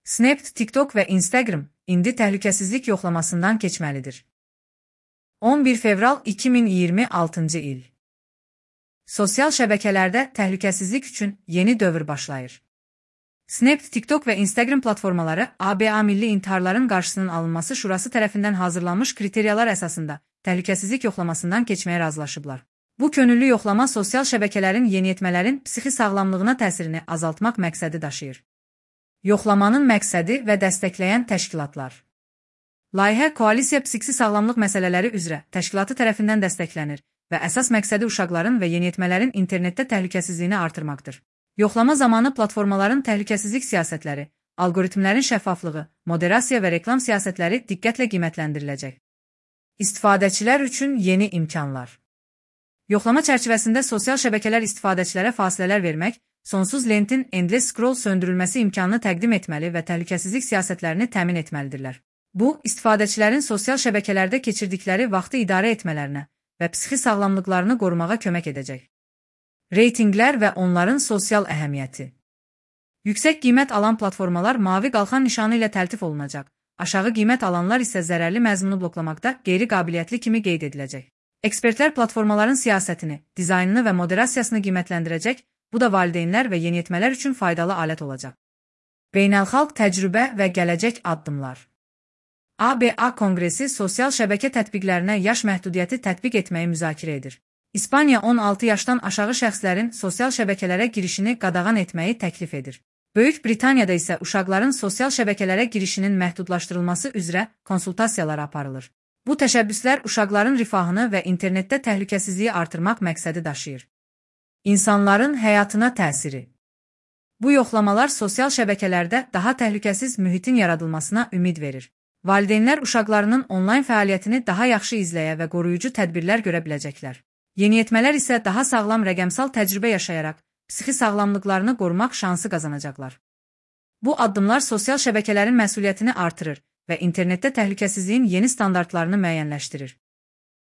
Snap, TikTok və Instagram indi təhlükəsizlik yoxlamasından keçməlidir. 11 fevral 2026-cı il. Sosial şəbəkələrdə təhlükəsizlik üçün yeni dövr başlayır. Snap, TikTok və Instagram platformaları ABA Milli İntiharların Qarşısının Alınması Şurası tərəfindən hazırlanmış kriteriyalar əsasında təhlükəsizlik yoxlamasından keçməyə razılaşıblar. Bu könüllü yoxlama sosial şəbəkələrin yeniyetmələrin psixi sağlamlığına təsirini azaltmaq məqsədi daşıyır. Yoxlamanın məqsədi və dəstəkləyən təşkilatlar. Layihə Koalisiya Psixi Sağlamlıq Məsələləri üzrə təşkilatı tərəfindən dəstəklənir və əsas məqsədi uşaqların və yeniyetmələrin internetdə təhlükəsizliyini artırmaqdır. Yoxlama zamanı platformaların təhlükəsizlik siyasətləri, algoritmlərin şəffaflığı, moderasiya və reklam siyasətləri diqqətlə qiymətləndiriləcək. İstifadəçilər üçün yeni imkanlar. Yoxlama çərçivəsində sosial şəbəkələr istifadəçilərə fasilələr vermək, sonsuz lentin endless scroll söndürülməsi imkanını təqdim etməli və təhlükəsizlik siyasətlərini təmin etməlidirlər. Bu, istifadəçilərin sosial şəbəkələrdə keçirdikləri vaxtı idarə etmələrinə və psixi sağlamlıqlarını qorumağa kömək edəcək. Reytinqlər və onların sosial əhəmiyyəti. Yüksək qiymət alan platformalar mavi qalxan nişanı ilə təltif olunacaq, aşağı qiymət alanlar isə zərərli məzmunu bloklamaqda qeyri-qabiliyyətli kimi qeyd ediləcək. Ekspertlər platformaların siyasətini, dizaynını və moderasiyasını qiymətləndirəcək, bu da valideynlər və yeniyetmələr üçün faydalı alət olacaq. Beynəlxalq təcrübə və gələcək addımlar. ABA Konqresi sosial şəbəkə tətbiqlərinə yaş məhdudiyyəti tətbiq etməyi müzakirə edir. İspaniya 16 yaşdan aşağı şəxslərin sosial şəbəkələrə girişini qadağan etməyi təklif edir. Böyük Britaniyada isə uşaqların sosial şəbəkələrə girişinin məhdudlaşdırılması üzrə konsultasiyalar aparılır. Bu təşəbbüslər uşaqların rifahını və internetdə təhlükəsizliyi artırmaq məqsədi daşıyır. İnsanların həyatına təsiri. Bu yoxlamalar sosial şəbəkələrdə daha təhlükəsiz mühitin yaradılmasına ümid verir. Valideynlər uşaqlarının onlayn fəaliyyətini daha yaxşı izləyə və qoruyucu tədbirlər görə biləcəklər. Yeniyetmələr isə daha sağlam rəqəmsal təcrübə yaşayaraq psixi sağlamlıqlarını qorumaq şansı qazanacaqlar. Bu addımlar sosial şəbəkələrin məsuliyyətini artırır və internetdə təhlükəsizliyin yeni standartlarını müəyyənləşdirir.